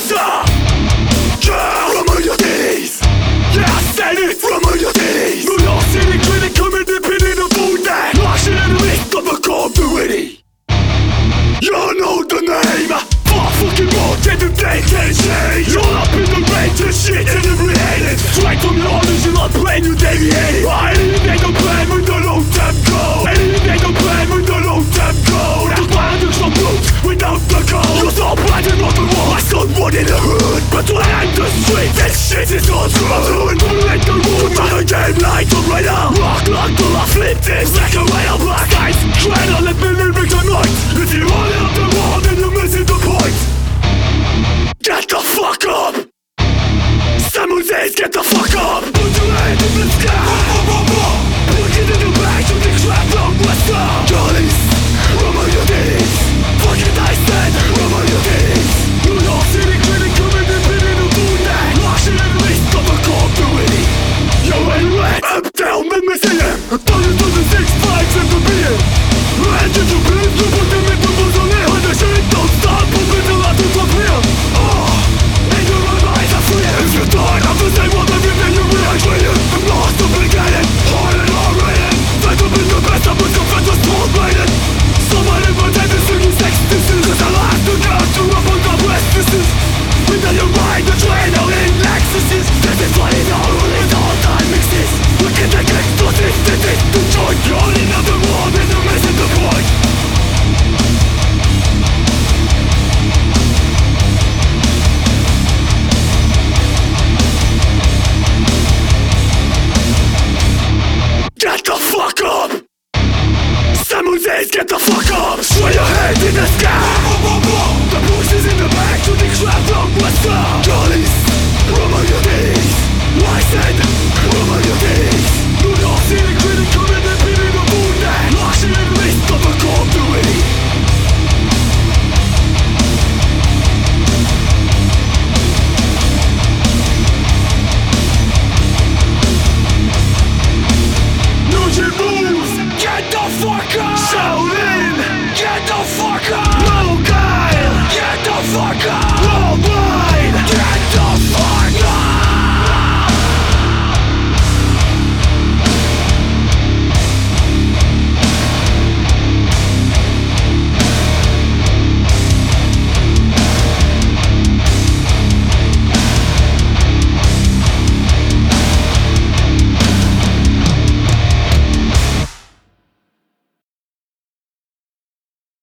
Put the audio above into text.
monster. Yeah, rumble your days. Yeah, I said it, rumble your days. New York City clinic coming to pin in the food that washing in the list of a continuity. You know the name. Fucking more than the day can change. You're up in the range of shit and the related. Straight from your orders, you're not playing, you deviated. Anything don't play with the long time code. Anything don't play with the long time code. The blind is some roots without the code. You're so blind and not the wall. I saw one in the hood, but when I'm the street, that shit is not true. I'm doing more like the room. I'm a game like the radar. Rock like till I flip this. Like a ray of black eyes. Try to let me live with the night. If you hold up the wall, then you're missing the point. Get the fuck up! Someone says get the fuck up! Put your hand in the sky! Look into the back to the trap from West Side! Charlies, rumble your days! Fucking nice then, rumble your days! New York City clinic coming in the food that washing in the list of a continuity. Yo, ain't red, up down the museum! Thousands of the 6 flags in the beer! And if you believe you put them in the mausoleum, and the shit don't stop, moving till I do come here! If you died, I'm the same one everything you react with. I'm lost, obligated, hard and R-rated. Fed up in the best, I was confessed was cold-bladed. Somebody pretended to use ecstasies. Cause I like to go to up on the restlessness. Without your mind, the train out in Lexuses. This is what it all time mixes. Look at the gangsters, this, the joint. You're in another world and you're missing the point.